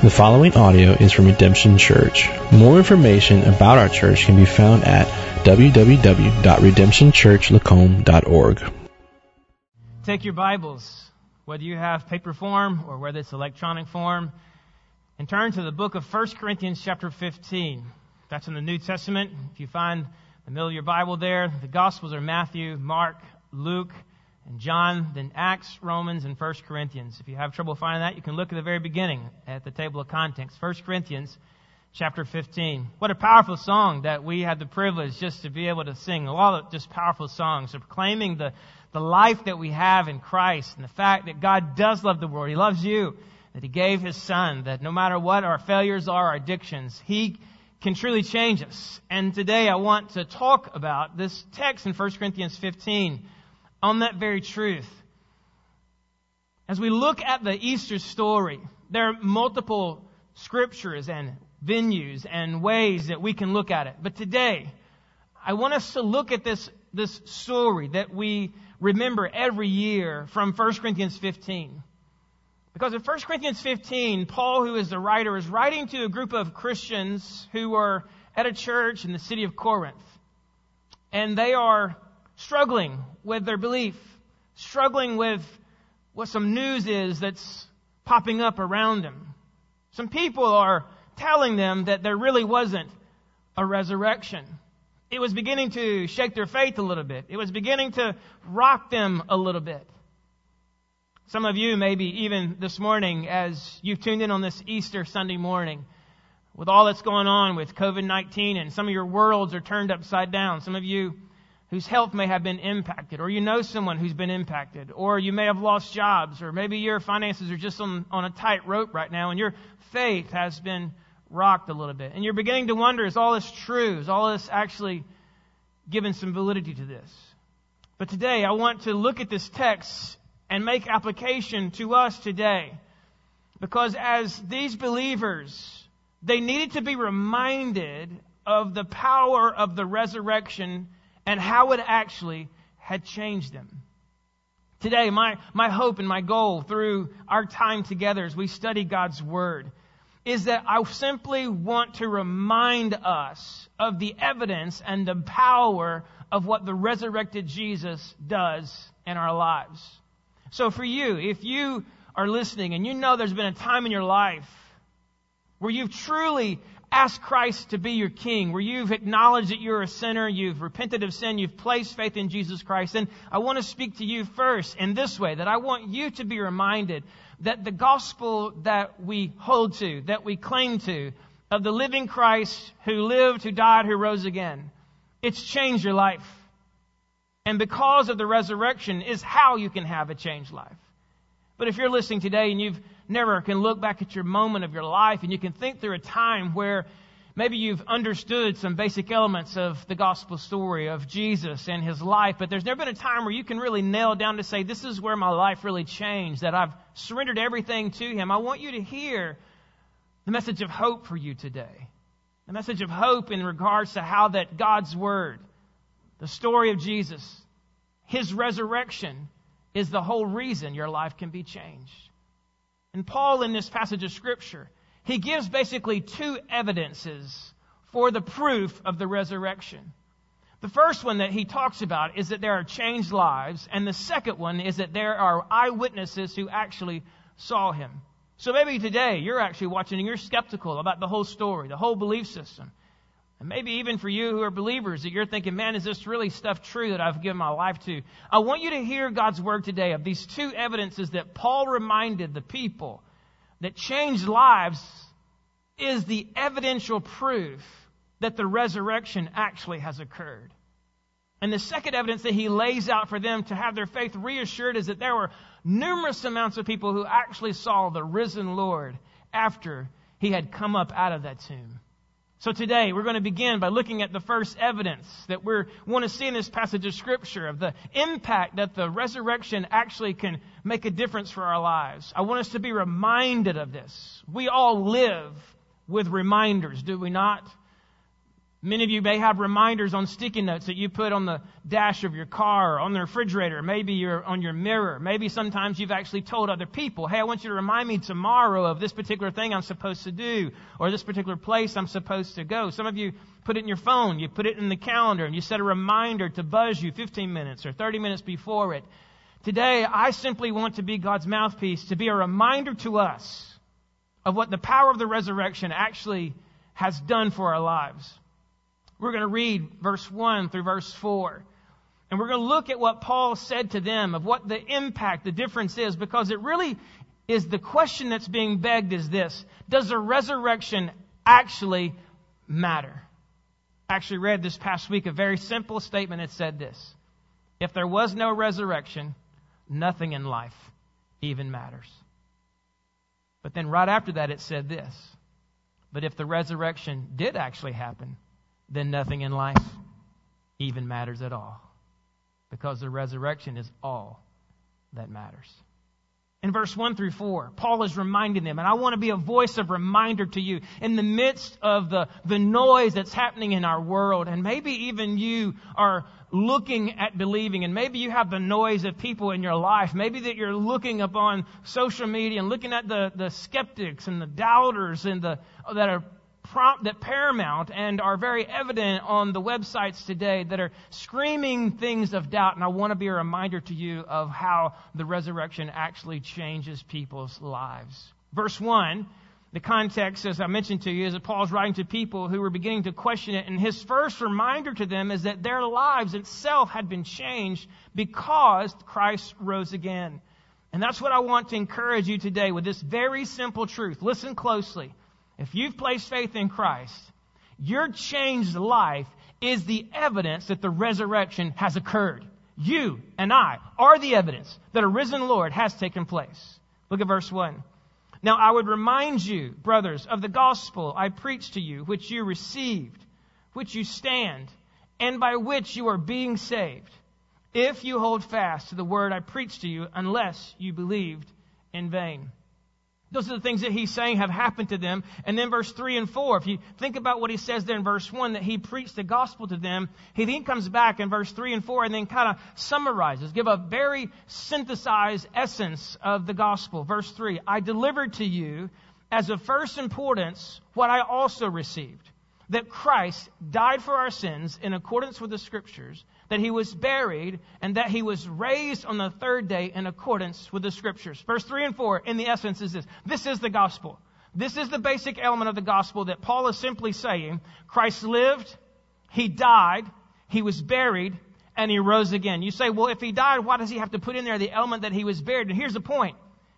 The following audio is from Redemption Church. More information about our church can be found at www.redemptionchurchlacombe.org. Take your Bibles, whether you have paper form or whether it's electronic form, and turn to the book of 1 Corinthians chapter 15. That's in the New Testament. If you find the middle of your Bible there, the Gospels are Matthew, Mark, Luke, and John, then Acts, Romans, and 1 Corinthians. If you have trouble finding that, you can look at the very beginning at the table of contents. 1 Corinthians chapter 15. What a powerful song that we had the privilege just to be able to sing. A lot of just powerful songs proclaiming the life that we have in Christ and the fact that God does love the world. He loves you, that He gave His Son, that no matter what our failures are, our addictions, He can truly change us. And today I want to talk about this text in 1 Corinthians 15 on that very truth. As we look at the Easter story, there are multiple scriptures and venues and ways that we can look at it. But today, I want us to look at this story that we remember every year from 1 Corinthians 15. Because in 1 Corinthians 15, Paul, who is the writer, is writing to a group of Christians who were at a church in the city of Corinth. And they are struggling with their belief, struggling with what some news is that's popping up around them. Some people are telling them that there really wasn't a resurrection. It was beginning to shake their faith a little bit. It was beginning to rock them a little bit. Some of you, maybe even this morning, as you've tuned in on this Easter Sunday morning, with all that's going on with COVID-19, and some of your worlds are turned upside down. Some of you whose health may have been impacted, or you know someone who's been impacted, or you may have lost jobs, or maybe your finances are just on a tight rope right now, and your faith has been rocked a little bit. And you're beginning to wonder, is all this true? Is all this actually given some validity to this? But today, I want to look at this text and make application to us today. Because as these believers, they needed to be reminded of the power of the resurrection and how it actually had changed them. Today, my hope and my goal through our time together as we study God's Word is that I simply want to remind us of the evidence and the power of what the resurrected Jesus does in our lives. So for you, if you are listening and you know there's been a time in your life where you've truly ask Christ to be your King, where you've acknowledged that you're a sinner, you've repented of sin, you've placed faith in Jesus Christ. And I want to speak to you first in this way, that I want you to be reminded that the gospel that we hold to, that we cling to, of the living Christ who lived, who died, who rose again, it's changed your life. And because of the resurrection is how you can have a changed life. But if you're listening today and you've never can look back at your moment of your life and you can think through a time where maybe you've understood some basic elements of the gospel story of Jesus and His life, but there's never been a time where you can really nail down to say, this is where my life really changed, that I've surrendered everything to Him. I want you to hear the message of hope for you today. The message of hope in regards to how that God's Word, the story of Jesus, His resurrection, is the whole reason your life can be changed. And Paul, in this passage of Scripture, he gives basically two evidences for the proof of the resurrection. The first one that he talks about is that there are changed lives, and the second one is that there are eyewitnesses who actually saw Him. So maybe today you're actually watching and you're skeptical about the whole story, the whole belief system. And maybe even for you who are believers that you're thinking, man, is this really stuff true that I've given my life to? I want you to hear God's Word today of these two evidences that Paul reminded the people that changed lives is the evidential proof that the resurrection actually has occurred. And the second evidence that he lays out for them to have their faith reassured is that there were numerous amounts of people who actually saw the risen Lord after He had come up out of that tomb. So today, we're going to begin by looking at the first evidence that we want to see in this passage of Scripture of the impact that the resurrection actually can make a difference for our lives. I want us to be reminded of this. We all live with reminders, do we not? Many of you may have reminders on sticky notes that you put on the dash of your car, or on the refrigerator. Maybe you're on your mirror. Maybe sometimes you've actually told other people, hey, I want you to remind me tomorrow of this particular thing I'm supposed to do, or this particular place I'm supposed to go. Some of you put it in your phone. You put it in the calendar, and you set a reminder to buzz you 15 minutes or 30 minutes before it. Today, I simply want to be God's mouthpiece, to be a reminder to us of what the power of the resurrection actually has done for our lives. We're going to read verse 1 through verse 4. And we're going to look at what Paul said to them, of what the impact, the difference is, because it really is the question that's being begged is this: does the resurrection actually matter? I actually read this past week a very simple statement. It said this: if there was no resurrection, nothing in life even matters. But then right after that it said this: but if the resurrection did actually happen, then nothing in life even matters at all. Because the resurrection is all that matters. In verse 1 through 4, Paul is reminding them, and I want to be a voice of reminder to you in the midst of the noise that's happening in our world. And maybe even you are looking at believing, and maybe you have the noise of people in your life. Maybe that you're looking upon social media and looking at the skeptics and the doubters and that paramount and are very evident on the websites today that are screaming things of doubt. And I want to be a reminder to you of how the resurrection actually changes people's lives. Verse 1, the context, as I mentioned to you, is that Paul's writing to people who were beginning to question it. And his first reminder to them is that their lives itself had been changed because Christ rose again. And that's what I want to encourage you today with this very simple truth. Listen closely. If you've placed faith in Christ, your changed life is the evidence that the resurrection has occurred. You and I are the evidence that a risen Lord has taken place. Look at verse 1. Now I would remind you, brothers, of the gospel I preached to you, which you received, which you stand, and by which you are being saved, if you hold fast to the word I preached to you, unless you believed in vain. Those are the things that he's saying have happened to them. And then verse 3 and 4, if you think about what he says there in verse 1, that he preached the gospel to them, he then comes back in verse 3 and 4 and then kind of summarizes, give a very synthesized essence of the gospel. Verse 3, I delivered to you as of first importance what I also received, that Christ died for our sins in accordance with the Scriptures, that he was buried, and that he was raised on the third day in accordance with the Scriptures. Verse 3 and 4, in the essence, is this. This is the gospel. This is the basic element of the gospel that Paul is simply saying. Christ lived, he died, he was buried, and he rose again. You say, well, if he died, why does he have to put in there the element that he was buried? And here's the point.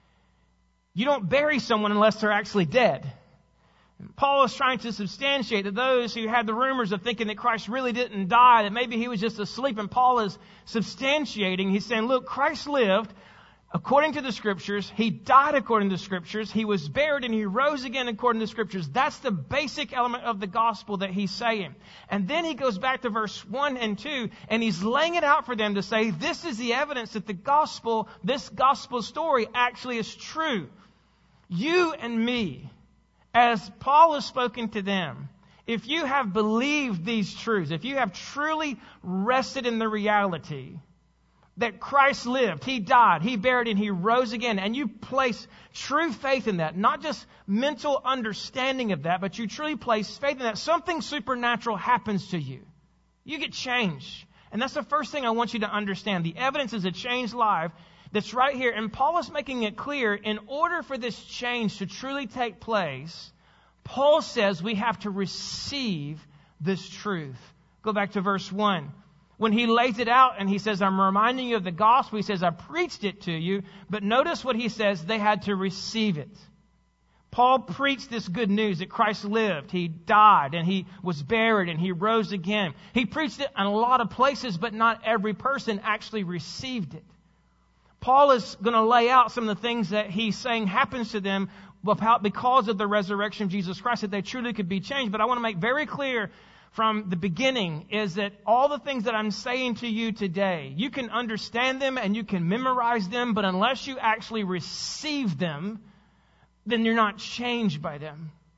You don't bury someone unless they're actually dead. Paul is trying to substantiate that those who had the rumors of thinking that Christ really didn't die, that maybe he was just asleep, and Paul is substantiating. He's saying, look, Christ lived according to the Scriptures. He died according to the Scriptures. He was buried and he rose again according to the Scriptures. That's the basic element of the gospel that he's saying. And then he goes back to verse 1 and 2, and he's laying it out for them to say, this is the evidence that the gospel, this gospel story actually is true. You and me, as Paul has spoken to them, if you have believed these truths, if you have truly rested in the reality that Christ lived, he died, he buried, and he rose again, and you place true faith in that, not just mental understanding of that, but you truly place faith in that, something supernatural happens to you. You get changed. And that's the first thing I want you to understand. The evidence is a changed life that's right here. And Paul is making it clear, in order for this change to truly take place, Paul says we have to receive this truth. Go back to verse 1. When he lays it out and he says, I'm reminding you of the gospel, he says, I preached it to you. But notice what he says, they had to receive it. Paul preached this good news that Christ lived, he died, and he was buried, and he rose again. He preached it in a lot of places, but not every person actually received it. Paul is going to lay out some of the things that he's saying happens to them because of the resurrection of Jesus Christ, that they truly could be changed. But I want to make very clear from the beginning is that all the things that I'm saying to you today, you can understand them and you can memorize them, but unless you actually receive them, then you're not changed by them.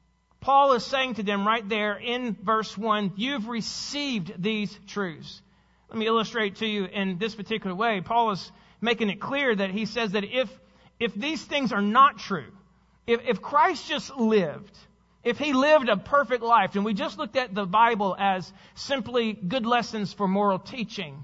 Paul is saying to them right there in verse 1, you've received these truths. Let me illustrate to you in this particular way. Paul is making it clear that he says that if these things are not true, if Christ just lived, if he lived a perfect life, and we just looked at the Bible as simply good lessons for moral teaching,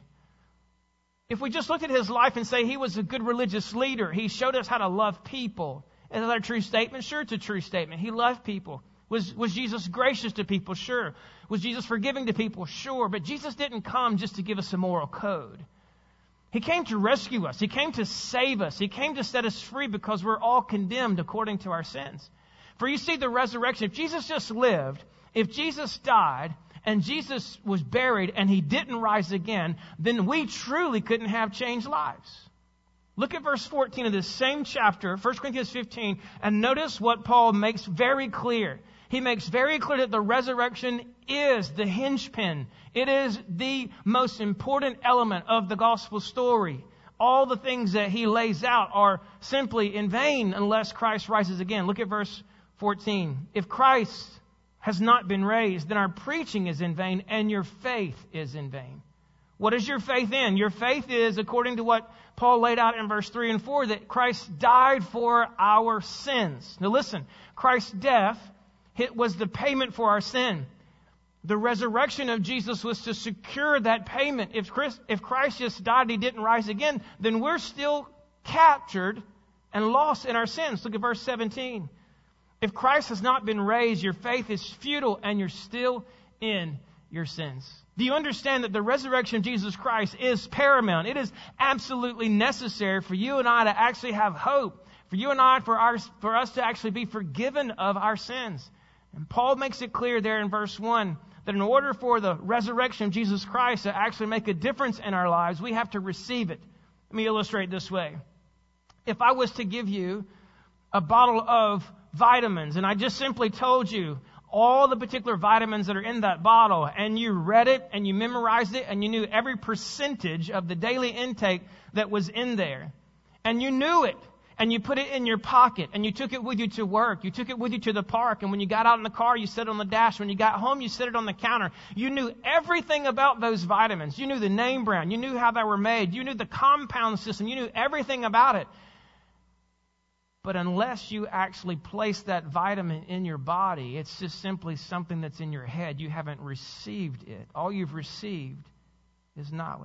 if we just looked at his life and say he was a good religious leader, he showed us how to love people. Is that a true statement? Sure, it's a true statement. He loved people. Was Jesus gracious to people? Sure. Was Jesus forgiving to people? Sure. But Jesus didn't come just to give us a moral code. He came to rescue us. He came to save us. He came to set us free because we're all condemned according to our sins. For you see the resurrection, if Jesus just lived, if Jesus died, and Jesus was buried and he didn't rise again, then we truly couldn't have changed lives. Look at verse 14 of this same chapter, 1 Corinthians 15, and notice what Paul makes very clear. He makes very clear that the resurrection is the linchpin. It is the most important element of the gospel story. All the things that he lays out are simply in vain unless Christ rises again. Look at verse 14. If Christ has not been raised, then our preaching is in vain and your faith is in vain. What is your faith in? Your faith is, according to what Paul laid out in verse 3 and 4, that Christ died for our sins. Now listen, Christ's death was the payment for our sin. The resurrection of Jesus was to secure that payment. If Christ just died and he didn't rise again, then we're still captured and lost in our sins. Look at verse 17. If Christ has not been raised, your faith is futile and you're still in your sins. Do you understand that the resurrection of Jesus Christ is paramount? It is absolutely necessary for you and I to actually have hope. For you and I, for us to actually be forgiven of our sins. And Paul makes it clear there in verse 1 that in order for the resurrection of Jesus Christ to actually make a difference in our lives, we have to receive it. Let me illustrate this way. If I was to give you a bottle of vitamins and I just simply told you all the particular vitamins that are in that bottle, and you read it and you memorized it and you knew every percentage of the daily intake that was in there, and you knew it, and you put it in your pocket, and you took it with you to work, you took it with you to the park, and when you got out in the car, you set it on the dash, when you got home, you set it on the counter. You knew everything about those vitamins. You knew the name brand, you knew how they were made, you knew the compound system, you knew everything about it. But unless you actually place that vitamin in your body, it's just simply something that's in your head. You haven't received it. All you've received is knowledge.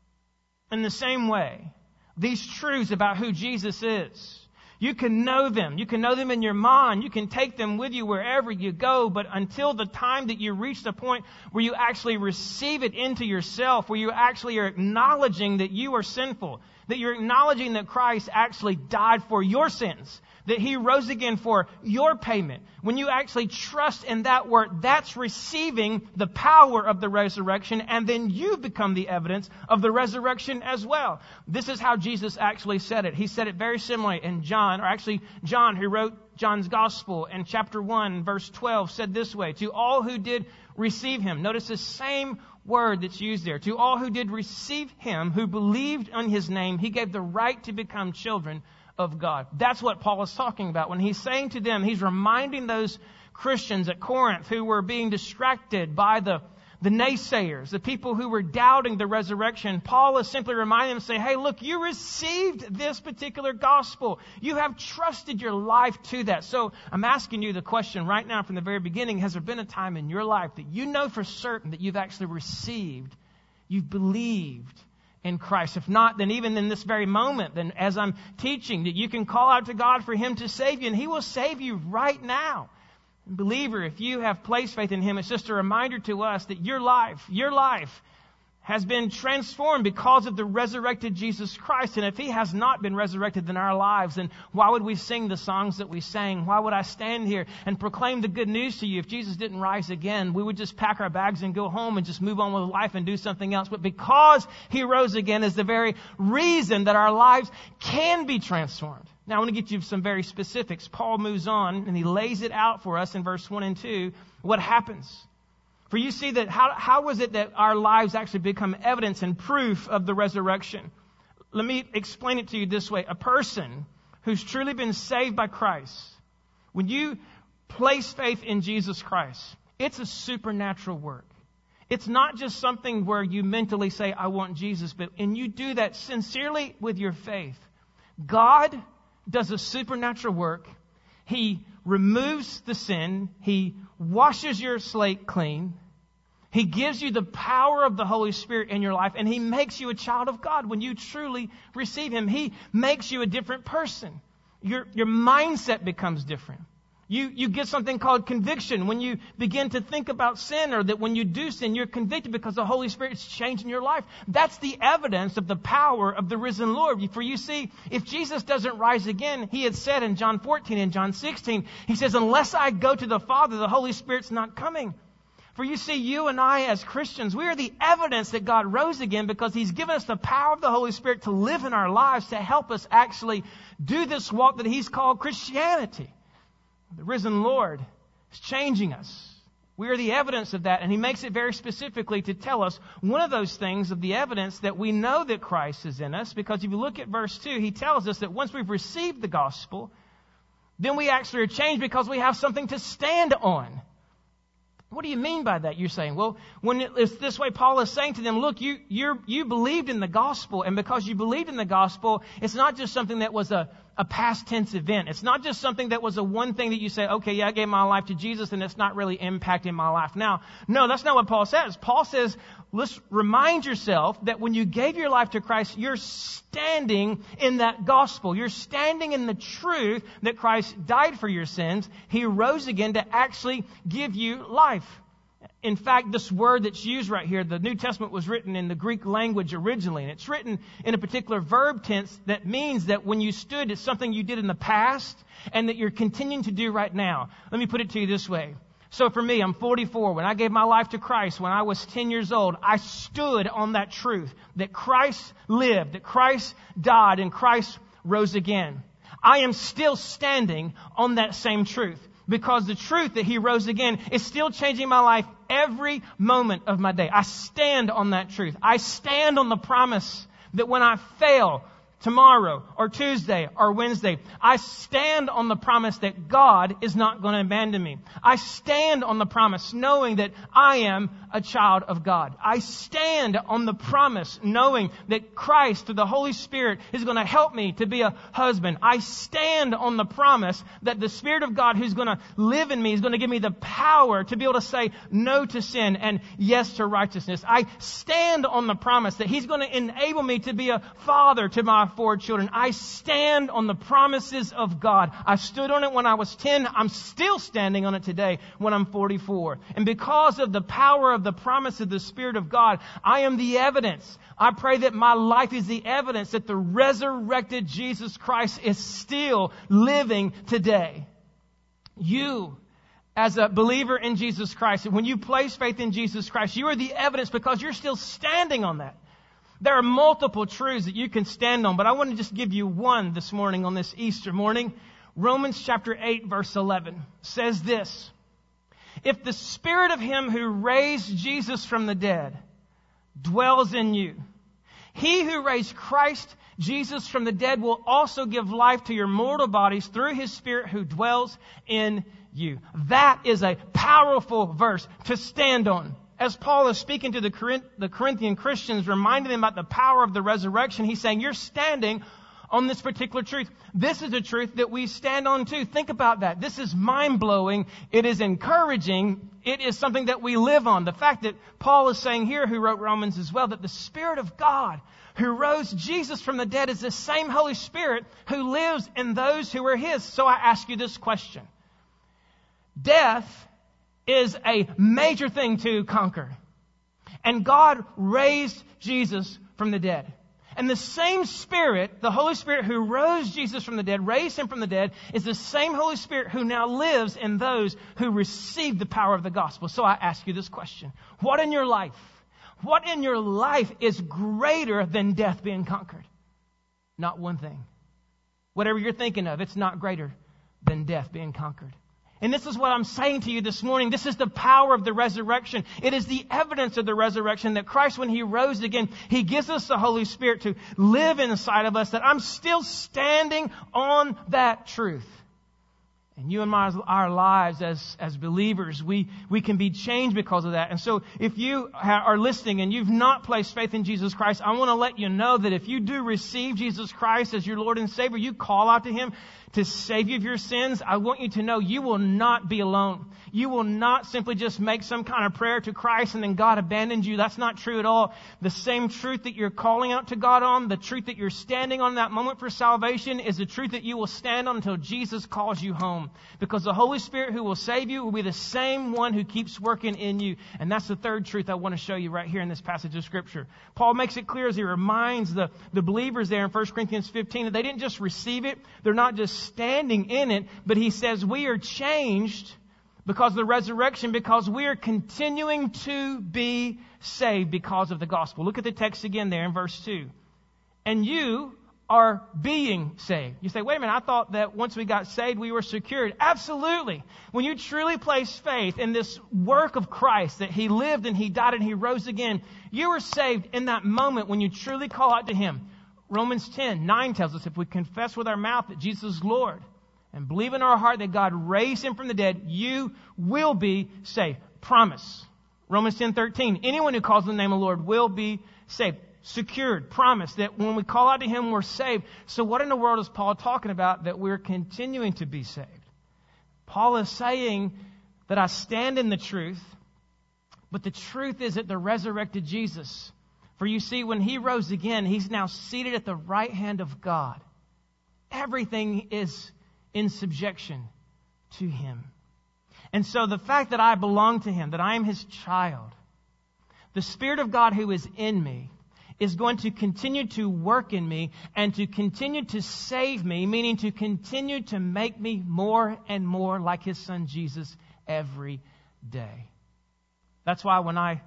In the same way, these truths about who Jesus is, you can know them. You can know them in your mind. You can take them with you wherever you go. But until the time that you reach the point where you actually receive it into yourself, where you actually are acknowledging that you are sinful, that you're acknowledging that Christ actually died for your sins, that he rose again for your payment. When you actually trust in that word, that's receiving the power of the resurrection, and then you become the evidence of the resurrection as well. This is how Jesus actually said it. He said it very similarly in John, who wrote John's Gospel in chapter 1, verse 12, said this way, to all who did receive him. Notice the same word that's used there. To all who did receive him, who believed on his name, he gave the right to become children of God. That's what Paul is talking about. When he's saying to them, he's reminding those Christians at Corinth who were being distracted by the naysayers, the people who were doubting the resurrection. Paul is simply reminding them and saying, hey, look, you received this particular gospel. You have trusted your life to that. So I'm asking you the question right now from the very beginning, has there been a time in your life that you know for certain that you've actually received, you've believed in Christ? If not, then even in this very moment, then as I'm teaching, that you can call out to God for him to save you, and he will save you right now. Believer, if you have placed faith in him, it's just a reminder to us that your life has been transformed because of the resurrected Jesus Christ. And if he has not been resurrected in our lives, then why would we sing the songs that we sang? Why would I stand here and proclaim the good news to you if Jesus didn't rise again? We would just pack our bags and go home and just move on with life and do something else. But because he rose again is the very reason that our lives can be transformed. Now I want to get you some very specifics. Paul moves on and he lays it out for us in verse 1 and 2. What happens? For you see that how was it that our lives actually become evidence and proof of the resurrection? Let me explain it to you this way. A person who's truly been saved by Christ, when you place faith in Jesus Christ, it's a supernatural work. It's not just something where you mentally say, I want Jesus, and you do that sincerely with your faith. God does a supernatural work. He removes the sin. He washes your slate clean. He gives you the power of the Holy Spirit in your life, and He makes you a child of God when you truly receive Him. He makes you a different person. Your mindset becomes different. You get something called conviction when you begin to think about sin, or that when you do sin, you're convicted because the Holy Spirit is changing your life. That's the evidence of the power of the risen Lord. For you see, if Jesus doesn't rise again, He had said in John 14 and John 16, He says, unless I go to the Father, the Holy Spirit's not coming. For you see, you and I as Christians, we are the evidence that God rose again because He's given us the power of the Holy Spirit to live in our lives to help us actually do this walk that He's called Christianity. The risen Lord is changing us. We are the evidence of that, and He makes it very specifically to tell us one of those things of the evidence that we know that Christ is in us, because if you look at verse 2, He tells us that once we've received the gospel, then we actually are changed because we have something to stand on. What do you mean by that? You're saying, well, when it's this way, Paul is saying to them, look, you believed in the gospel, and because you believed in the gospel, it's not just something that was a past tense event. It's not just something that was a one thing that you say, okay, yeah, I gave my life to Jesus, and it's not really impacting my life now. No, that's not what Paul says. Paul says, let's remind yourself that when you gave your life to Christ, you're standing in that gospel. You're standing in the truth that Christ died for your sins. He rose again to actually give you life. In fact, this word that's used right here, the New Testament was written in the Greek language originally, and it's written in a particular verb tense that means that when you stood, it's something you did in the past and that you're continuing to do right now. Let me put it to you this way. So for me, I'm 44. When I gave my life to Christ, when I was 10 years old, I stood on that truth that Christ lived, that Christ died, and Christ rose again. I am still standing on that same truth, because the truth that He rose again is still changing my life every moment of my day. I stand on that truth. I stand on the promise that when I fail tomorrow or Tuesday or Wednesday, I stand on the promise that God is not going to abandon me. I stand on the promise knowing that I am a child of God. I stand on the promise knowing that Christ, through the Holy Spirit, is going to help me to be a husband. I stand on the promise that the Spirit of God who's going to live in me is going to give me the power to be able to say no to sin and yes to righteousness. I stand on the promise that He's going to enable me to be a father to my 4 children. I stand on the promises of God. I stood on it when I was 10. I'm still standing on it today when I'm 44. And because of the power of the promise of the Spirit of God, I am the evidence. I pray that my life is the evidence that the resurrected Jesus Christ is still living today. You, as a believer in Jesus Christ, when you place faith in Jesus Christ, you are the evidence because you're still standing on that. There are multiple truths that you can stand on, but I want to just give you one this morning on this Easter morning. Romans chapter 8, verse 11 says this: if the Spirit of Him who raised Jesus from the dead dwells in you, He who raised Christ Jesus from the dead will also give life to your mortal bodies through His Spirit who dwells in you. That is a powerful verse to stand on. As Paul is speaking to the Corinthian Christians, reminding them about the power of the resurrection, he's saying, you're standing on this particular truth. This is a truth that we stand on too. Think about that. This is mind-blowing. It is encouraging. It is something that we live on. The fact that Paul is saying here, who wrote Romans as well, that the Spirit of God who rose Jesus from the dead is the same Holy Spirit who lives in those who are His. So I ask you this question. Death is a major thing to conquer. And God raised Jesus from the dead. And the same Spirit, the Holy Spirit who rose Jesus from the dead, raised Him from the dead, is the same Holy Spirit who now lives in those who receive the power of the gospel. So I ask you this question. What in your life is greater than death being conquered? Not one thing. Whatever you're thinking of, it's not greater than death being conquered. And this is what I'm saying to you this morning. This is the power of the resurrection. It is the evidence of the resurrection that Christ, when He rose again, He gives us the Holy Spirit to live inside of us, that I'm still standing on that truth. And you and our lives as believers, we can be changed because of that. And so if you are listening and you've not placed faith in Jesus Christ, I want to let you know that if you do receive Jesus Christ as your Lord and Savior, you call out to Him to save you of your sins, I want you to know you will not be alone. You will not simply just make some kind of prayer to Christ and then God abandons you. That's not true at all. The same truth that you're calling out to God on, the truth that you're standing on in that moment for salvation is the truth that you will stand on until Jesus calls you home. Because the Holy Spirit who will save you will be the same one who keeps working in you. And that's the third truth I want to show you right here in this passage of Scripture. Paul makes it clear as he reminds the believers there in 1 Corinthians 15 that they didn't just receive it, they're not just standing in it, but he says we are changed because of the resurrection, because we are continuing to be saved because of the gospel. Look at the text again there in verse 2. And you are being saved. You say, wait a minute, I thought that once we got saved, we were secured. Absolutely. When you truly place faith in this work of Christ, that He lived and He died and He rose again, you are saved in that moment when you truly call out to Him. Romans 10:9 tells us if we confess with our mouth that Jesus is Lord and believe in our heart that God raised Him from the dead, you will be saved. Promise. Romans 10:13, anyone who calls on the name of the Lord will be saved. Secured, promised that when we call out to Him, we're saved. So what in the world is Paul talking about that we're continuing to be saved? Paul is saying that I stand in the truth, but the truth is that the resurrected Jesus. For you see, when He rose again, He's now seated at the right hand of God. Everything is in subjection to Him. And so the fact that I belong to Him, that I am His child, the Spirit of God who is in me, is going to continue to work in me and to continue to save me, meaning to continue to make me more and more like His Son Jesus every day. That's why when I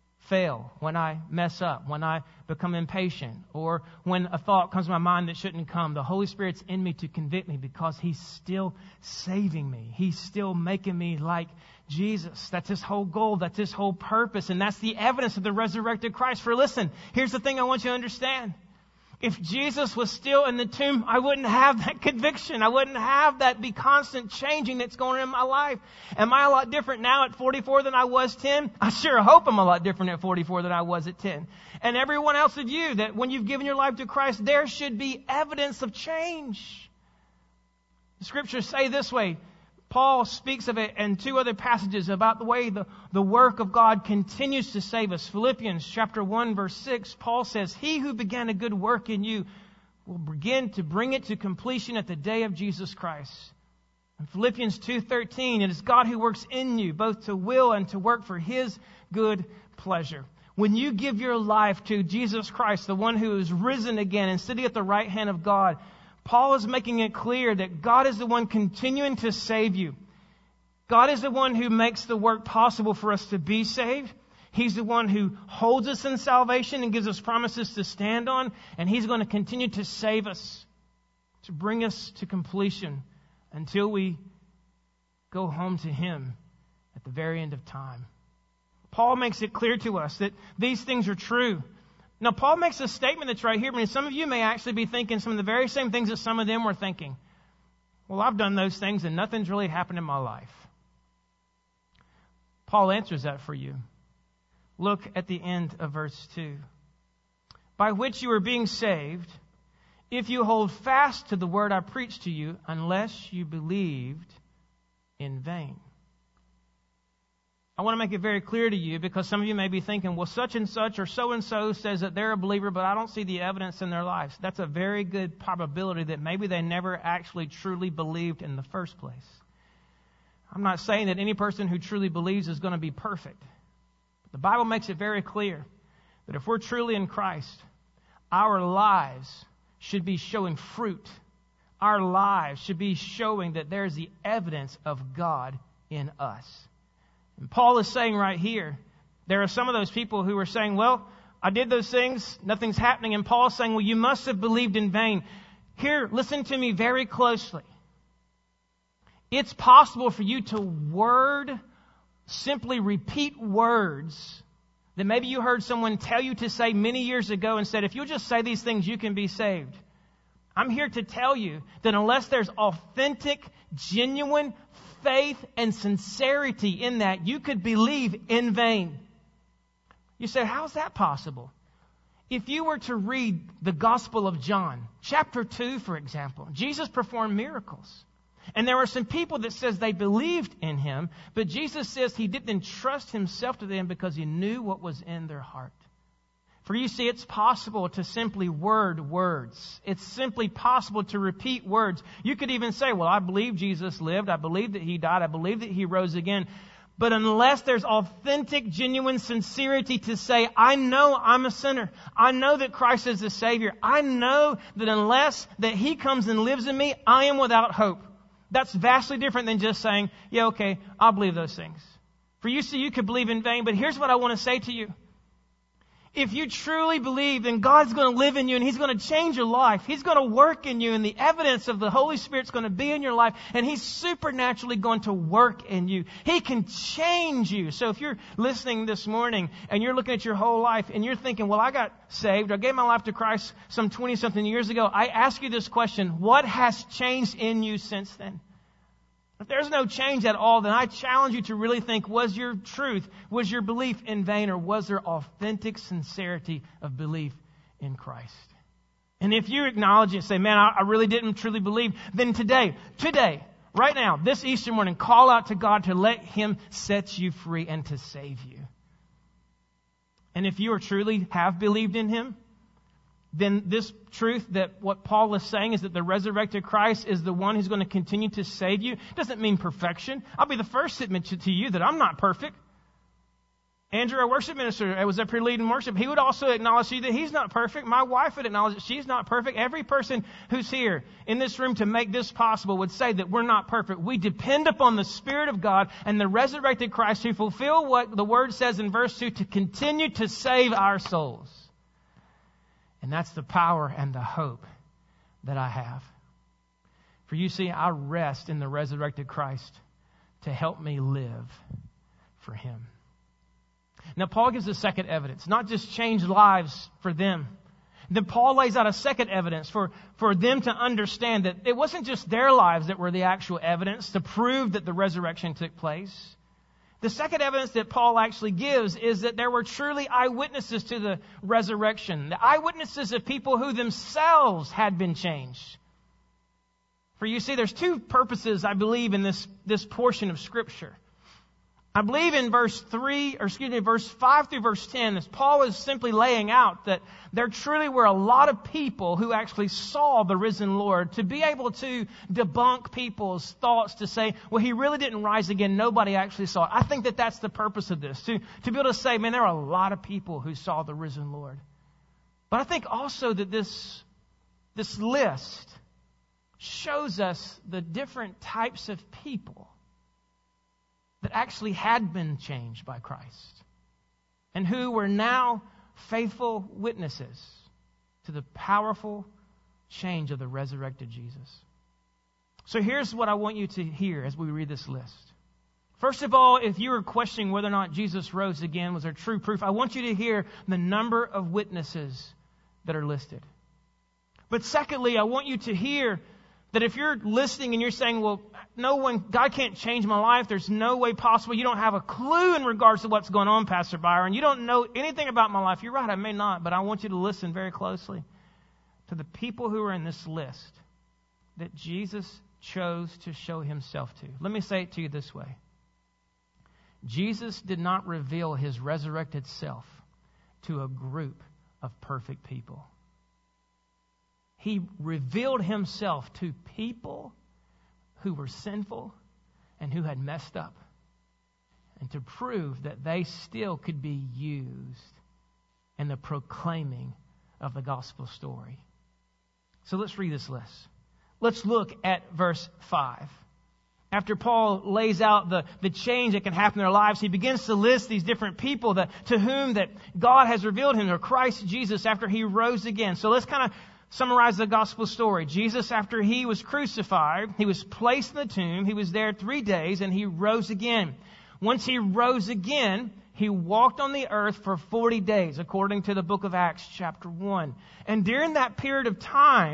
fail, when I mess up, when I become impatient, or when a thought comes to my mind that shouldn't come, the Holy Spirit's in me to convict me because He's still saving me. He's still making me like Jesus. That's His whole goal. That's His whole purpose. And that's the evidence of the resurrected Christ. For listen, here's the thing I want you to understand. If Jesus was still in the tomb, I wouldn't have that conviction. I wouldn't have that be constant changing that's going on in my life. Am I a lot different now at 44 than I was 10? I sure hope I'm a lot different at 44 than I was at 10. And everyone else of you, that when you've given your life to Christ, there should be evidence of change. The Scriptures say this way. Paul speaks of it in two other passages about the way the work of God continues to save us. Philippians chapter 1 verse 6, Paul says, He who began a good work in you will begin to bring it to completion at the day of Jesus Christ. In Philippians 2:13, it is God who works in you, both to will and to work for His good pleasure. When you give your life to Jesus Christ, the one who is risen again and sitting at the right hand of God, Paul is making it clear that God is the one continuing to save you. God is the one who makes the work possible for us to be saved. He's the one who holds us in salvation and gives us promises to stand on. And He's going to continue to save us, to bring us to completion until we go home to Him at the very end of time. Paul makes it clear to us that these things are true. Now, Paul makes a statement that's right here. I mean, some of you may actually be thinking some of the very same things that some of them were thinking. Well, I've done those things and nothing's really happened in my life. Paul answers that for you. Look at the end of verse 2. By which you are being saved, if you hold fast to the word I preached to you, unless you believed in vain. I want to make it very clear to you because some of you may be thinking, well, such and such or so-and-so says that they're a believer, but I don't see the evidence in their lives. That's a very good probability that maybe they never actually truly believed in the first place. I'm not saying that any person who truly believes is going to be perfect. But the Bible makes it very clear that if we're truly in Christ, our lives should be showing fruit. Our lives should be showing that there's the evidence of God in us. And Paul is saying right here, there are some of those people who are saying, well, I did those things, nothing's happening. And Paul is saying, well, you must have believed in vain. Here, listen to me very closely. It's possible for you to simply repeat words that maybe you heard someone tell you to say many years ago and said, if you'll just say these things, you can be saved. I'm here to tell you that unless there's authentic, genuine faith and sincerity in that, you could believe in vain. You say, how's that possible? If you were to read the Gospel of John, chapter 2, for example, Jesus performed miracles. And there were some people that says they believed in him, but Jesus says he didn't entrust himself to them because he knew what was in their heart. For you see, it's possible to simply word words. It's simply possible to repeat words. You could even say, well, I believe Jesus lived. I believe that he died. I believe that he rose again. But unless there's authentic, genuine sincerity to say, I know I'm a sinner. I know that Christ is the Savior. I know that unless that he comes and lives in me, I am without hope. That's vastly different than just saying, yeah, okay, I'll believe those things. For you see, you could believe in vain. But here's what I want to say to you. If you truly believe, then God's going to live in you and he's going to change your life. He's going to work in you and the evidence of the Holy Spirit's going to be in your life and he's supernaturally going to work in you. He can change you. So if you're listening this morning and you're looking at your whole life and you're thinking, well, I got saved. I gave my life to Christ some 20-something years ago. I ask you this question. What has changed in you since then? If there's no change at all, then I challenge you to really think, was your truth, was your belief in vain, or was there authentic sincerity of belief in Christ? And if you acknowledge it and say, man, I really didn't truly believe, then today, right now, this Easter morning, call out to God to let him set you free and to save you. And if you are truly have believed in him, then this truth that what Paul is saying is that the resurrected Christ is the one who's going to continue to save you doesn't mean perfection. I'll be the first to admit to you that I'm not perfect. Andrew, our worship minister, was up here leading worship. He would also acknowledge to you that he's not perfect. My wife would acknowledge that she's not perfect. Every person who's here in this room to make this possible would say that we're not perfect. We depend upon the Spirit of God and the resurrected Christ who fulfill what the Word says in verse 2 to continue to save our souls. And that's the power and the hope that I have. For you see, I rest in the resurrected Christ to help me live for him. Now, Paul gives a second evidence, not just change lives for them. Then Paul lays out a second evidence for them to understand that it wasn't just their lives that were the actual evidence to prove that the resurrection took place. The second evidence that Paul actually gives is that there were truly eyewitnesses to the resurrection. The eyewitnesses of people who themselves had been changed. For you see, there's two purposes, I believe, in this portion of Scripture. I believe in verse 5 through verse 10, as Paul is simply laying out that there truly were a lot of people who actually saw the risen Lord, to be able to debunk people's thoughts to say, well, he really didn't rise again. Nobody actually saw it. I think that that's the purpose of this, to be able to say, man, there are a lot of people who saw the risen Lord. But I think also that this list shows us the different types of people that actually had been changed by Christ and who were now faithful witnesses to the powerful change of the resurrected Jesus. So here's what I want you to hear as we read this list. First of all, if you were questioning whether or not Jesus rose again, was there true proof, I want you to hear the number of witnesses that are listed. But secondly, I want you to hear that if you're listening and you're saying, well, God can't change my life. There's no way possible. You don't have a clue in regards to what's going on, Pastor Byron. You don't know anything about my life. You're right, I may not, but I want you to listen very closely to the people who are in this list that Jesus chose to show himself to. Let me say it to you this way. Jesus did not reveal his resurrected self to a group of perfect people. He revealed himself to people who were sinful and who had messed up, and to prove that they still could be used in the proclaiming of the gospel story. So let's read this list. Let's look at verse 5. After Paul lays out the change that can happen in their lives, he begins to list these different people to whom that God has revealed him, or Christ Jesus, after he rose again. So let's kind of summarize the gospel story. Jesus, after he was crucified, he was placed in the tomb. He was there 3 days and he rose again. Once he rose again, he walked on the earth for 40 days, according to the book of Acts, chapter 1. And during that period of time,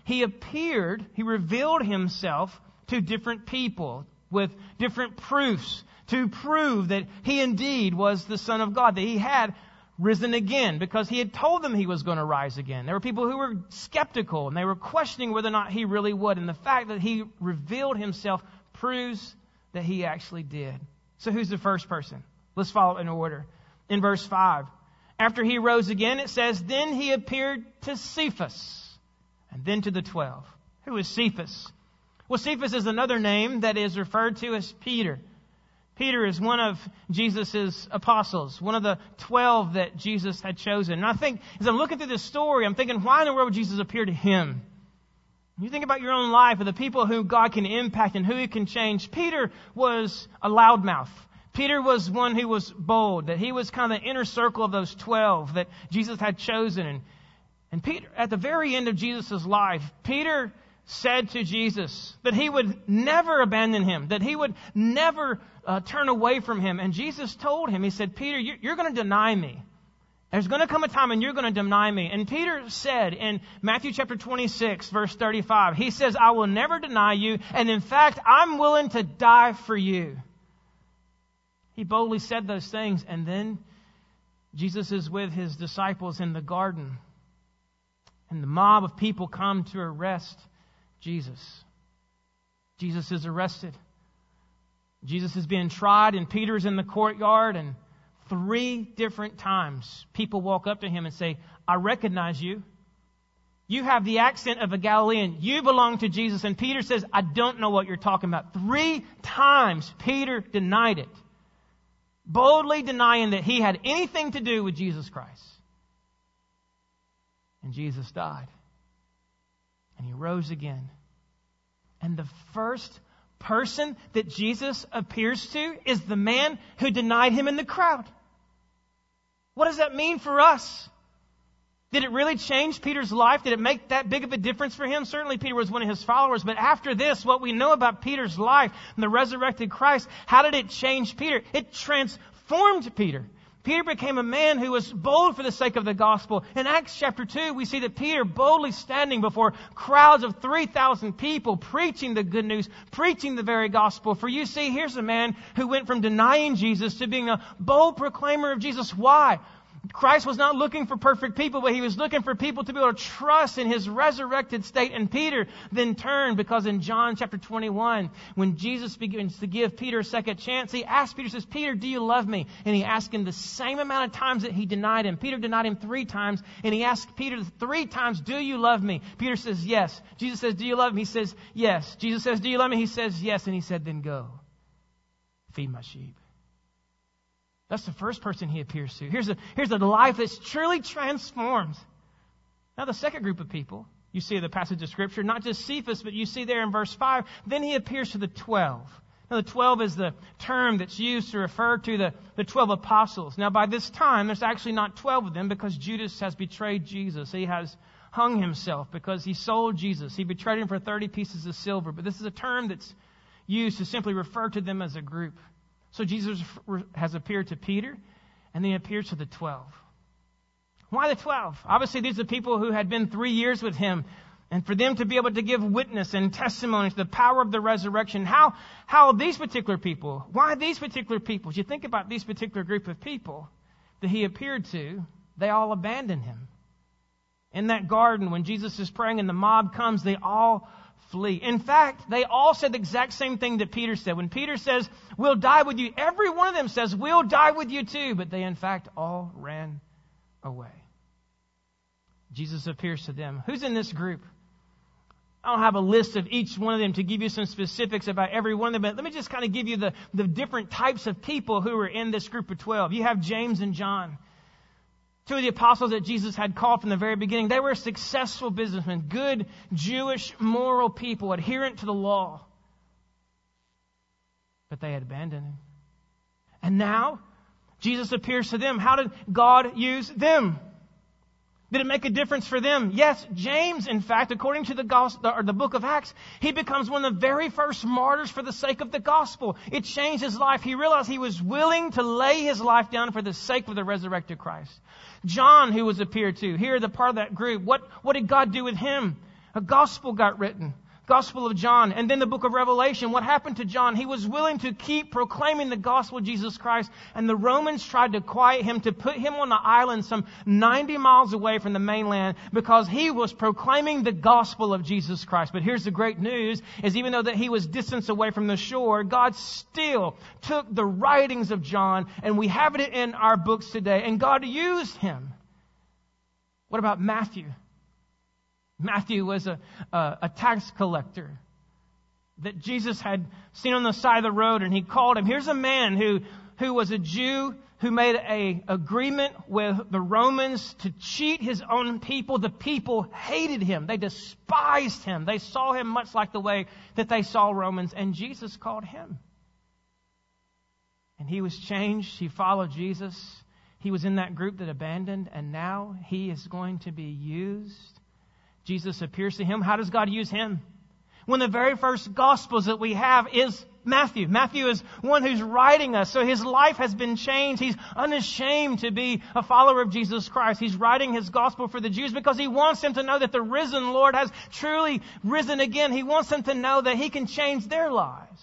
he revealed himself to different people with different proofs to prove that he indeed was the Son of God, that he had risen again, because he had told them he was going to rise again. There were people who were skeptical, and they were questioning whether or not he really would. And the fact that he revealed himself proves that he actually did. So who's the first person? Let's follow in order. In verse 5, after he rose again, it says, then he appeared to Cephas, and then to the 12. Who is Cephas? Well, Cephas is another name that is referred to as Peter. Peter is one of Jesus' apostles, one of the 12 that Jesus had chosen. And I think, as I'm looking through this story, I'm thinking, why in the world would Jesus appear to him? You think about your own life and the people who God can impact and who He can change. Peter was a loudmouth. Peter was one who was bold, that he was kind of the inner circle of those 12 that Jesus had chosen. And Peter, at the very end of Jesus' life, Peter said to Jesus that he would never abandon him, that he would never turn away from him. And Jesus told him, he said, Peter, you're going to deny me. There's going to come a time when you're going to deny me. And Peter said in Matthew chapter 26, verse 35, he says, I will never deny you. And in fact, I'm willing to die for you. He boldly said those things. And then Jesus is with his disciples in the garden. And the mob of people come to arrest Jesus. Jesus is arrested. Jesus is being tried, and Peter's in the courtyard, and 3 different times people walk up to him and say, I recognize you. You have the accent of a Galilean. You belong to Jesus. And Peter says, I don't know what you're talking about. 3 times Peter denied it, boldly denying that he had anything to do with Jesus Christ. And Jesus died. And he rose again. And the first person that Jesus appears to is the man who denied him in the crowd. What does that mean for us? Did it really change Peter's life? Did it make that big of a difference for him? Certainly Peter was one of his followers. But after this, what we know about Peter's life and the resurrected Christ, how did it change Peter? It transformed Peter. Peter became a man who was bold for the sake of the gospel. In Acts chapter 2, we see that Peter boldly standing before crowds of 3,000 people, preaching the good news, preaching the very gospel. For you see, here's a man who went from denying Jesus to being a bold proclaimer of Jesus. Why? Christ was not looking for perfect people, but He was looking for people to be able to trust in His resurrected state. And Peter then turned, because in John chapter 21, when Jesus begins to give Peter a second chance, He asked Peter, says, Peter, do you love me? And He asked him the same amount of times that he denied Him. Peter denied Him 3 times, and He asked Peter 3 times, do you love me? Peter says, yes. Jesus says, do you love me? He says, yes. Jesus says, do you love me? He says, yes. And He said, then go. Feed my sheep. That's the first person He appears to. Here's a life that's truly transformed. Now the second group of people, you see in the passage of Scripture, not just Cephas, but you see there in verse 5, then He appears to the 12. Now the 12 is the term that's used to refer to the 12 apostles. Now by this time, there's actually not 12 of them, because Judas has betrayed Jesus. He has hung himself because he sold Jesus. He betrayed Him for 30 pieces of silver. But this is a term that's used to simply refer to them as a group. So Jesus has appeared to Peter, and then He appears to the 12. Why the 12? Obviously, these are people who had been 3 years with Him. And for them to be able to give witness and testimony to the power of the resurrection, how these particular people, why these particular people? As you think about these particular group of people that He appeared to, they all abandoned Him. In that garden, when Jesus is praying and the mob comes, they all flee. In fact, they all said the exact same thing that Peter said. When Peter says, we'll die with you, every one of them says, we'll die with you too. But they, in fact, all ran away. Jesus appears to them. Who's in this group? I don't have a list of each one of them to give you some specifics about every one of them, but let me just kind of give you the different types of people who are in this group of 12. You have James and John, 2 of the apostles that Jesus had called from the very beginning. They were successful businessmen, good Jewish moral people, adherent to the law. But they had abandoned Him. And now, Jesus appears to them. How did God use them? Did it make a difference for them? Yes, James, in fact, according to the book of Acts, he becomes one of the very first martyrs for the sake of the gospel. It changed his life. He realized he was willing to lay his life down for the sake of the resurrected Christ. John, who was appeared to, here the part of that group, what did God do with him? A gospel got written. Gospel of John, and then the book of Revelation. What happened to John? He was willing to keep proclaiming the gospel of Jesus Christ, and the Romans tried to quiet him, to put him on the island some 90 miles away from the mainland, because he was proclaiming the gospel of Jesus Christ. But here's the great news, is even though that he was distance away from the shore, God still took the writings of John, and we have it in our books today, and God used him. What about Matthew? Matthew was a tax collector that Jesus had seen on the side of the road, and he called him. Here's a man who was a Jew who made an agreement with the Romans to cheat his own people. The people hated him. They despised him. They saw him much like the way that they saw Romans, and Jesus called him. And he was changed. He followed Jesus. He was in that group that abandoned, and now he is going to be used. Jesus appears to him. How does God use him? One of the very first Gospels that we have is Matthew. Matthew is one who's writing us. So his life has been changed. He's unashamed to be a follower of Jesus Christ. He's writing his Gospel for the Jews because he wants them to know that the risen Lord has truly risen again. He wants them to know that he can change their lives.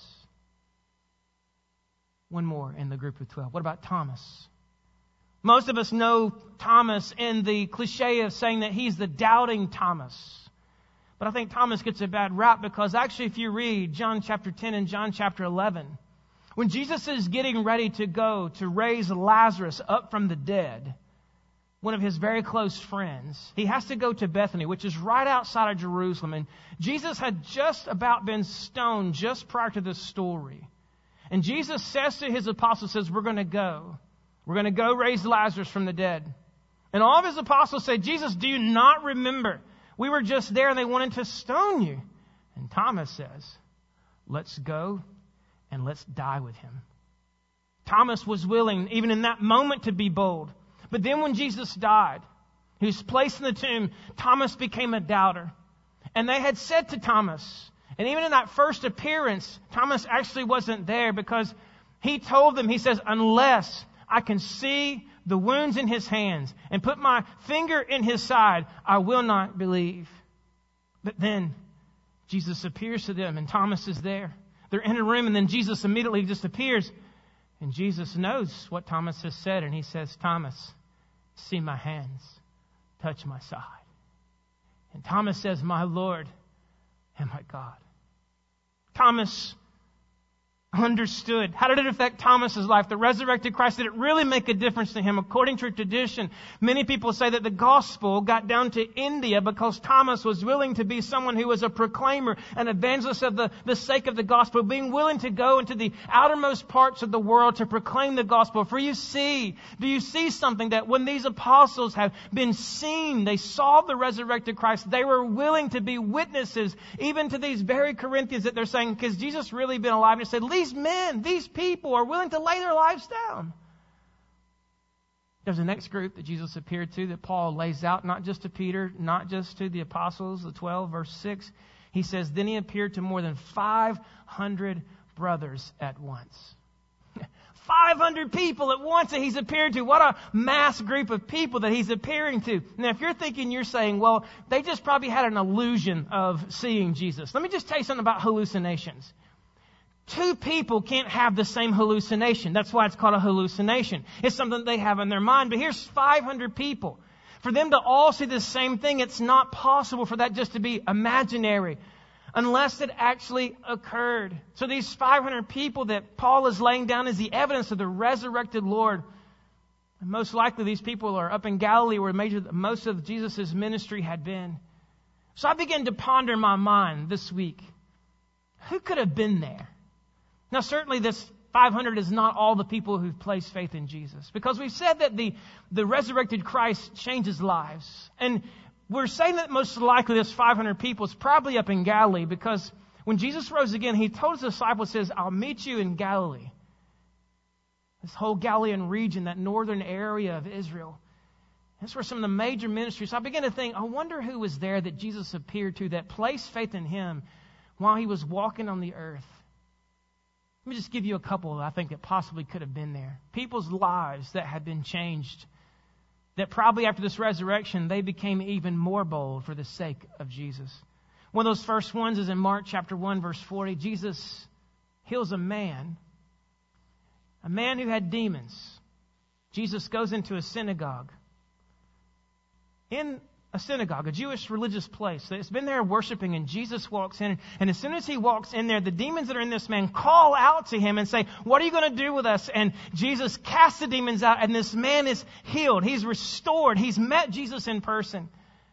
One more in the group of 12. What about Thomas? Most of us know Thomas in the cliche of saying that he's the doubting Thomas. But I think Thomas gets a bad rap because actually if you read John chapter 10 and John chapter 11, when Jesus is getting ready to go to raise Lazarus up from the dead, one of his very close friends, he has to go to Bethany, which is right outside of Jerusalem. And Jesus had just about been stoned just prior to this story. And Jesus says to his apostles, says, we're going to go. We're going to go raise Lazarus from the dead. And all of his apostles say, Jesus, do you not remember? We were just there and they wanted to stone you. And Thomas says, let's go and let's die with him. Thomas was willing, even in that moment, to be bold. But then when Jesus died, he was placed in the tomb, Thomas became a doubter. And they had said to Thomas, and even in that first appearance, Thomas actually wasn't there because he told them, he says, unless I can see the wounds in his hands and put my finger in his side, I will not believe. But then Jesus appears to them and Thomas is there. They're in a room and then Jesus immediately just appears. And Jesus knows what Thomas has said and he says, Thomas, see my hands, touch my side. And Thomas says, my Lord and my God. Thomas understood. How did it affect Thomas's life? The resurrected Christ, did it really make a difference to him? According to tradition, many people say that the gospel got down to India because Thomas was willing to be someone who was a proclaimer, an evangelist of the sake of the gospel, being willing to go into the outermost parts of the world to proclaim the gospel. For you see, do you see something that when these apostles have been seen, they saw the resurrected Christ, they were willing to be witnesses, even to these very Corinthians that they're saying, because Jesus really been alive, and they said, these men, these people are willing to lay their lives down. There's a next group that Jesus appeared to that Paul lays out, not just to Peter, not just to the apostles, the 12, verse 6. He says, then he appeared to more than 500 brothers at once. 500 people at once that he's appeared to. What a mass group of people that he's appearing to. Now, if you're thinking, you're saying, well, they just probably had an illusion of seeing Jesus. Let me just tell you something about hallucinations. Two people can't have the same hallucination. That's why it's called a hallucination. It's something they have in their mind. But here's 500 people. For them to all see the same thing, it's not possible for that just to be imaginary unless it actually occurred. So these 500 people that Paul is laying down as the evidence of the resurrected Lord, and most likely these people are up in Galilee where most of Jesus' ministry had been. So I began to ponder in my mind this week, who could have been there? Now, certainly this 500 is not all the people who've placed faith in Jesus. Because we've said that the resurrected Christ changes lives. And we're saying that most likely this 500 people is probably up in Galilee. Because when Jesus rose again, he told his disciples, says, I'll meet you in Galilee. This whole Galilean region, that northern area of Israel. That's where some of the major ministries. So I began to think, I wonder who was there that Jesus appeared to that placed faith in him while he was walking on the earth. Let me just give you a couple that I think that possibly could have been there. People's lives that had been changed. That probably after this resurrection, they became even more bold for the sake of Jesus. One of those first ones is in Mark chapter 1, verse 40. Jesus heals a man who had demons. Jesus goes into a synagogue. In a synagogue, a Jewish religious place. It's been there worshiping, and Jesus walks in. And as soon as he walks in there, the demons that are in this man call out to him and say, "What are you going to do with us?" And Jesus casts the demons out, and this man is healed. He's restored. He's met Jesus in person.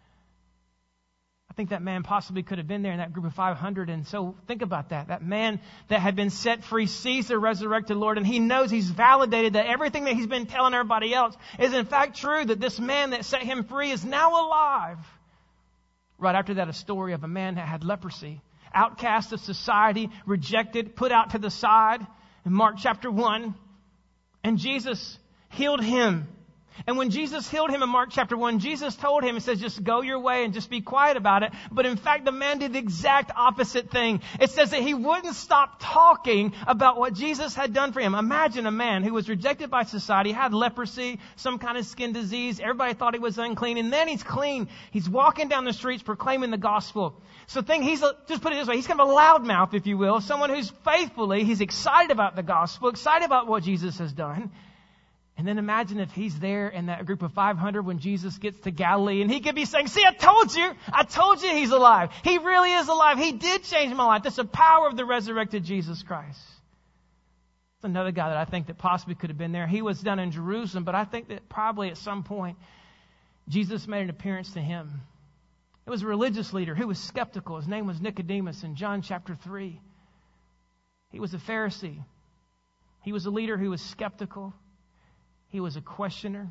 I think that man possibly could have been there in that group of 500. And so think about that. That man that had been set free sees the resurrected Lord, and he knows, he's validated that everything that he's been telling everybody else is in fact true, that this man that set him free is now alive. Right after that, a story of a man that had leprosy, outcast of society, rejected, put out to the side in Mark chapter 1. And Jesus healed him. And when Jesus healed him in Mark chapter 1, Jesus told him, he says, just go your way and just be quiet about it. But in fact, the man did the exact opposite thing. It says that he wouldn't stop talking about what Jesus had done for him. Imagine a man who was rejected by society, had leprosy, some kind of skin disease. Everybody thought he was unclean. And then he's clean. He's walking down the streets proclaiming the gospel. So just put it this way, he's kind of a loudmouth, if you will, someone who's he's excited about the gospel, excited about what Jesus has done. And then imagine if he's there in that group of 500 when Jesus gets to Galilee, and he could be saying, "See, I told you he's alive. He really is alive. He did change my life." That's the power of the resurrected Jesus Christ. It's another guy that I think that possibly could have been there. He was down in Jerusalem, but I think that probably at some point Jesus made an appearance to him. It was a religious leader who was skeptical. His name was Nicodemus in John chapter 3. He was a Pharisee. He was a leader who was skeptical. He was a questioner.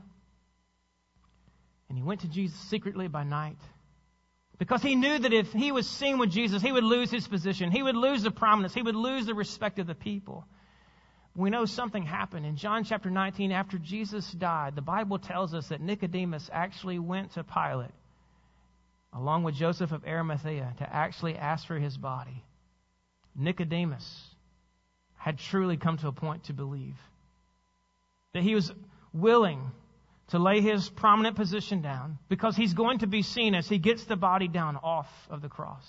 And he went to Jesus secretly by night, because he knew that if he was seen with Jesus, he would lose his position. He would lose the prominence. He would lose the respect of the people. We know something happened. In John chapter 19, after Jesus died, the Bible tells us that Nicodemus actually went to Pilate, along with Joseph of Arimathea, to actually ask for his body. Nicodemus had truly come to a point to believe that he was willing to lay his prominent position down, because he's going to be seen as he gets the body down off of the cross.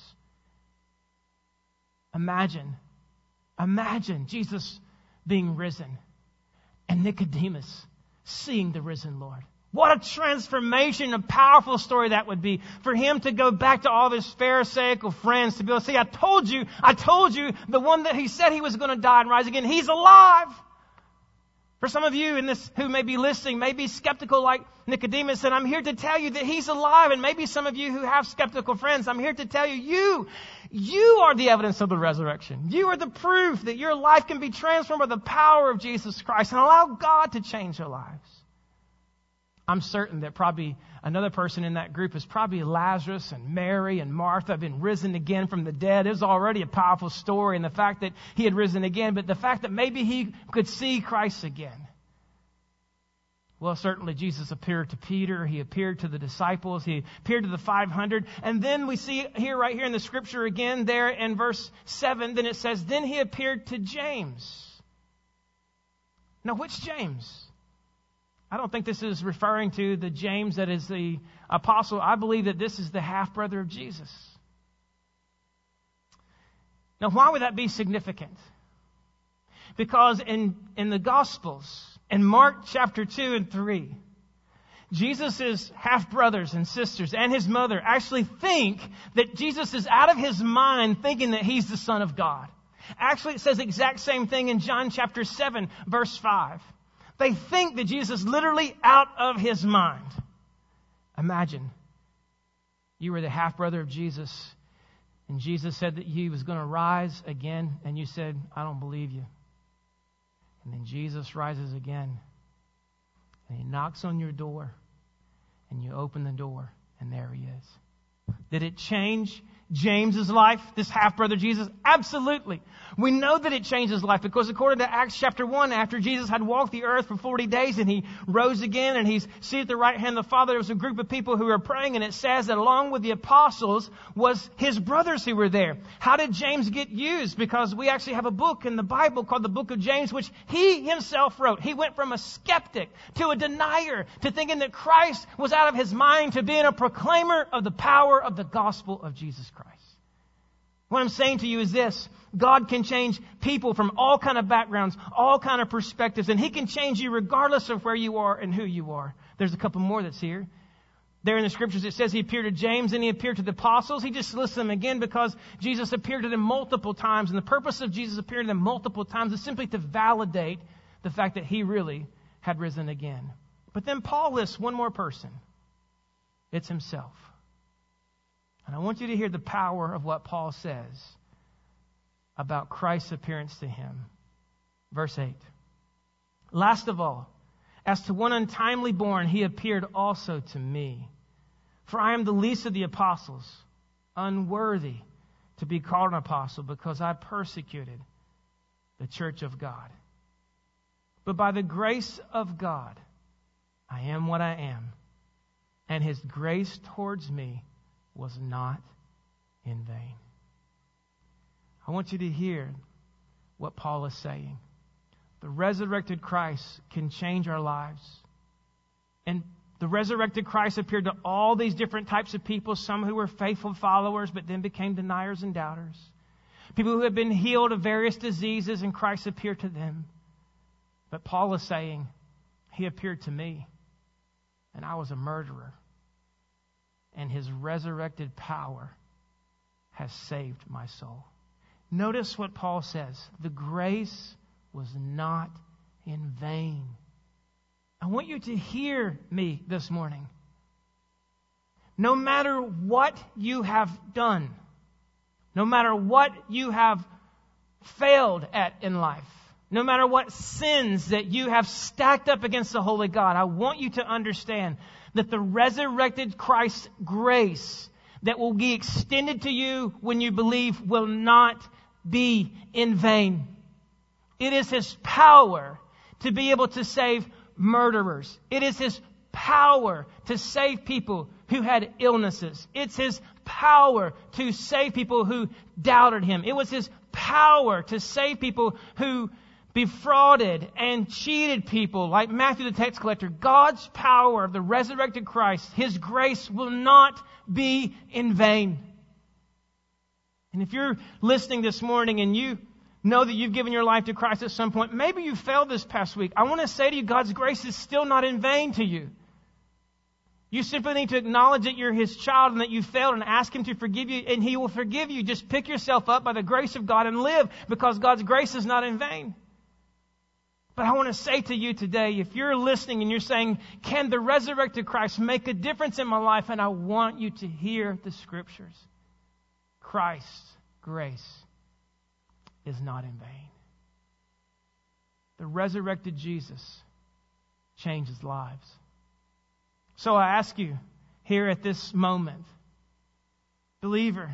Imagine Jesus being risen and Nicodemus seeing the risen Lord. What a transformation, a powerful story that would be for him to go back to all of his Pharisaical friends to be able to say, I told you, the one that he said he was going to die and rise again, he's alive. For some of you in this who may be listening, may be skeptical like Nicodemus, and I'm here to tell you that he's alive. And maybe some of you who have skeptical friends, I'm here to tell you are the evidence of the resurrection. You are the proof that your life can be transformed by the power of Jesus Christ, and allow God to change your lives. I'm certain that probably another person in that group is probably Lazarus and Mary and Martha have been risen again from the dead. It was already a powerful story, and the fact that he had risen again, but the fact that maybe he could see Christ again. Well, certainly Jesus appeared to Peter. He appeared to the disciples. He appeared to the 500. And then we see right here in the scripture again, there in verse 7, then it says, then he appeared to James. Now, which James? I don't think this is referring to the James that is the apostle. I believe that this is the half-brother of Jesus. Now, why would that be significant? Because in the Gospels, in Mark chapter 2 and 3, Jesus' half-brothers and sisters and his mother actually think that Jesus is out of his mind, thinking that he's the Son of God. Actually, it says the exact same thing in John chapter 7, verse 5. They think that Jesus is literally out of his mind. Imagine you were the half-brother of Jesus, and Jesus said that he was going to rise again, and you said, I don't believe you. And then Jesus rises again, and he knocks on your door, and you open the door, and there he is. Did it change James's life, this half-brother Jesus? Absolutely. We know that it changed his life because according to Acts chapter 1, after Jesus had walked the earth for 40 days and he rose again and he's seated at the right hand of the Father, there was a group of people who were praying, and it says that along with the apostles was his brothers who were there. How did James get used? Because we actually have a book in the Bible called the Book of James, which he himself wrote. He went from a skeptic to a denier to thinking that Christ was out of his mind to being a proclaimer of the power of the gospel of Jesus Christ. What I'm saying to you is this: God can change people from all kind of backgrounds, all kind of perspectives, and He can change you regardless of where you are and who you are. There's a couple more that's here. There in the scriptures it says He appeared to James and He appeared to the apostles. He just lists them again because Jesus appeared to them multiple times. And the purpose of Jesus appearing to them multiple times is simply to validate the fact that He really had risen again. But then Paul lists one more person. It's Himself. And I want you to hear the power of what Paul says about Christ's appearance to him. Verse 8. Last of all, as to one untimely born, He appeared also to me. For I am the least of the apostles, unworthy to be called an apostle, because I persecuted the church of God. But by the grace of God, I am what I am, and His grace towards me was not in vain. I want you to hear what Paul is saying. The resurrected Christ can change our lives. And the resurrected Christ appeared to all these different types of people, some who were faithful followers but then became deniers and doubters. People who had been healed of various diseases, and Christ appeared to them. But Paul is saying, He appeared to me, and I was a murderer. And His resurrected power has saved my soul. Notice what Paul says. The grace was not in vain. I want you to hear me this morning. No matter what you have done, no matter what you have failed at in life, no matter what sins that you have stacked up against the holy God, I want you to understand that the resurrected Christ's grace that will be extended to you when you believe will not be in vain. It is His power to be able to save murderers. It is His power to save people who had illnesses. It's His power to save people who doubted Him. It was His power to save people who defrauded and cheated people like Matthew the tax collector. God's power of the resurrected Christ, His grace will not be in vain. And if you're listening this morning and you know that you've given your life to Christ at some point, maybe you failed this past week, I want to say to you, God's grace is still not in vain to you. You simply need to acknowledge that you're His child and that you failed and ask Him to forgive you, and He will forgive you. Just pick yourself up by the grace of God and live, because God's grace is not in vain. But I want to say to you today, if you're listening and you're saying, can the resurrected Christ make a difference in my life? And I want you to hear the scriptures. Christ's grace is not in vain. The resurrected Jesus changes lives. So I ask you here at this moment, believer,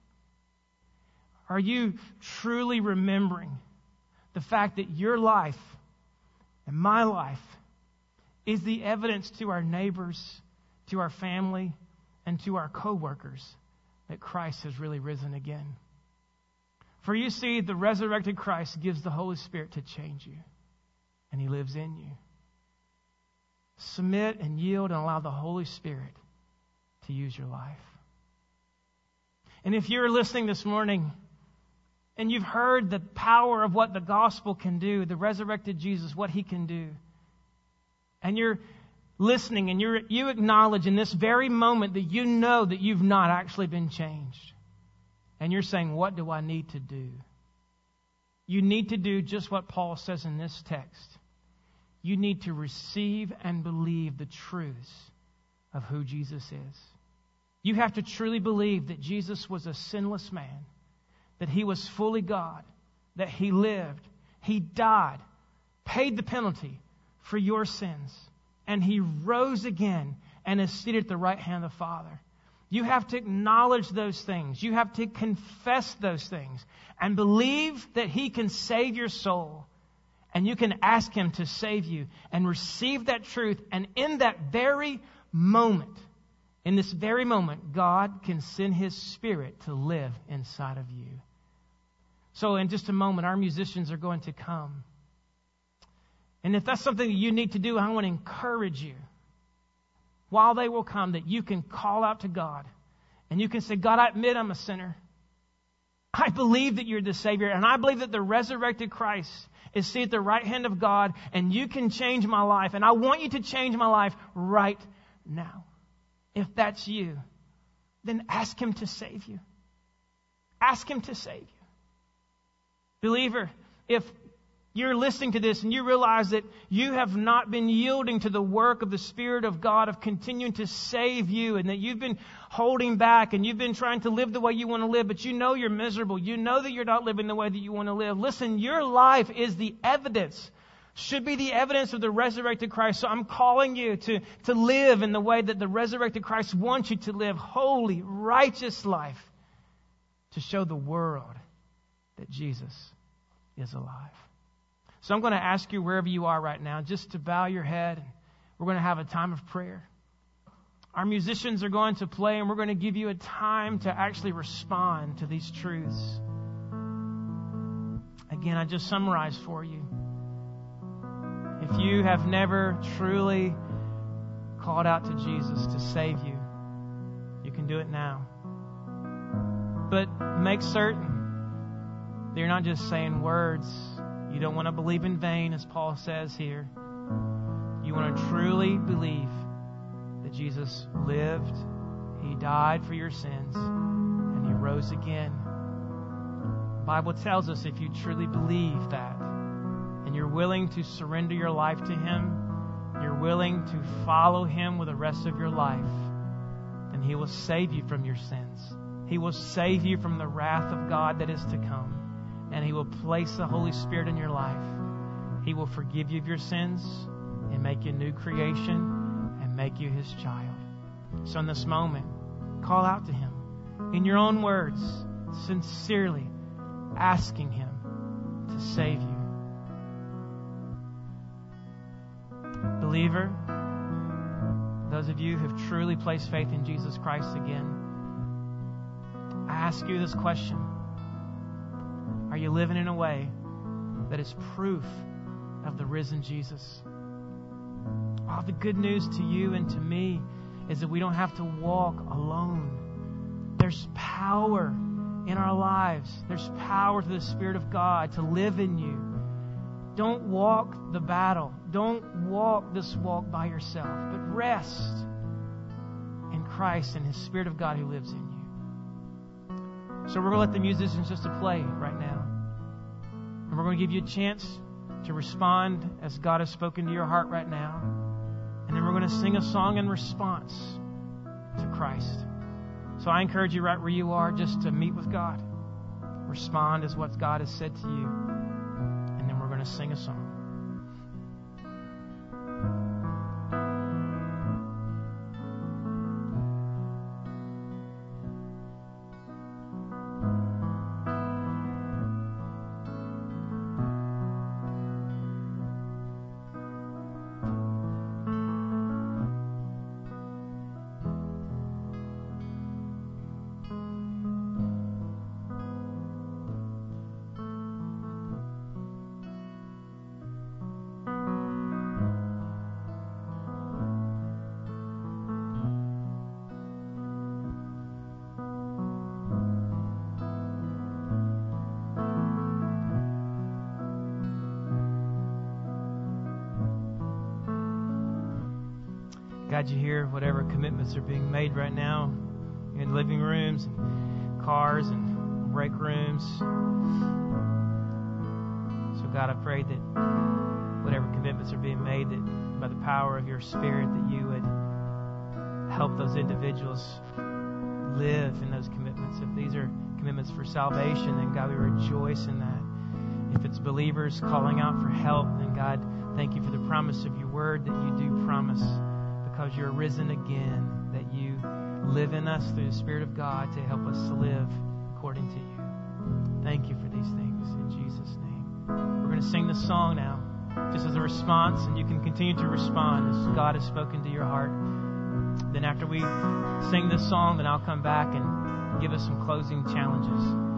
are you truly remembering the fact that your life and my life is the evidence to our neighbors, to our family, and to our co-workers that Christ has really risen again? For you see, the resurrected Christ gives the Holy Spirit to change you, and He lives in you. Submit and yield and allow the Holy Spirit to use your life. And if you're listening this morning and you've heard the power of what the gospel can do, the resurrected Jesus, what He can do, and you're listening and you acknowledge in this very moment that you know that you've not actually been changed, and you're saying, what do I need to do? You need to do just what Paul says in this text. You need to receive and believe the truths of who Jesus is. You have to truly believe that Jesus was a sinless man, that He was fully God, that He lived, He died, paid the penalty for your sins, and He rose again and is seated at the right hand of the Father. You have to acknowledge those things. You have to confess those things and believe that He can save your soul. And you can ask Him to save you and receive that truth. And in that very moment, in this very moment, God can send His Spirit to live inside of you. So in just a moment, our musicians are going to come. And if that's something that you need to do, I want to encourage you, while they will come, that you can call out to God. And you can say, God, I admit I'm a sinner. I believe that you're the Savior, and I believe that the resurrected Christ is seated at the right hand of God, and you can change my life, and I want you to change my life right now. If that's you, then ask Him to save you. Ask Him to save you. Believer, if you're listening to this and you realize that you have not been yielding to the work of the Spirit of God of continuing to save you, and that you've been holding back and you've been trying to live the way you want to live, but you know you're miserable. You know that you're not living the way that you want to live. Listen, your life is the evidence, should be the evidence of the resurrected Christ. So I'm calling you to live in the way that the resurrected Christ wants you to live, holy, righteous life, to show the world that Jesus is alive. So I'm going to ask you, wherever you are right now, just to bow your head. We're going to have a time of prayer. Our musicians are going to play, and we're going to give you a time to actually respond to these truths. Again, I just summarized for you. If you have never truly called out to Jesus to save you, you can do it now. But make certain that you're not just saying words. You don't want to believe in vain, as Paul says here. You want to truly believe that Jesus lived, He died for your sins, and He rose again. The Bible tells us if you truly believe that, and you're willing to surrender your life to Him, you're willing to follow Him with the rest of your life, then He will save you from your sins. He will save you from the wrath of God that is to come. And He will place the Holy Spirit in your life. He will forgive you of your sins and make you a new creation and make you His child. So in this moment, call out to Him in your own words, sincerely asking Him to save you. Believer, those of you who have truly placed faith in Jesus Christ again, I ask you this question. Are you living in a way that is proof of the risen Jesus? All the good news to you and to me is that we don't have to walk alone. There's power in our lives. There's power through the Spirit of God to live in you. Don't walk the battle. Don't walk this walk by yourself, but rest in Christ and His Spirit of God who lives in you. So we're going to let the musicians just to play right now. And we're going to give you a chance to respond as God has spoken to your heart right now. And then we're going to sing a song in response to Christ. So I encourage you right where you are just to meet with God. Respond as what God has said to you. And then we're going to sing a song. God, you hear whatever commitments are being made right now in living rooms and cars and break rooms. So God, I pray that whatever commitments are being made, that by the power of your Spirit, that you would help those individuals live in those commitments. If these are commitments for salvation, then God, we rejoice in that. If it's believers calling out for help, then God, thank you for the promise of your word that you do promise, because you're risen again, that you live in us through the Spirit of God to help us to live according to you. Thank you for these things in Jesus' name. We're going to sing this song now, just as a response, and you can continue to respond as God has spoken to your heart. Then after we sing this song, then I'll come back and give us some closing challenges.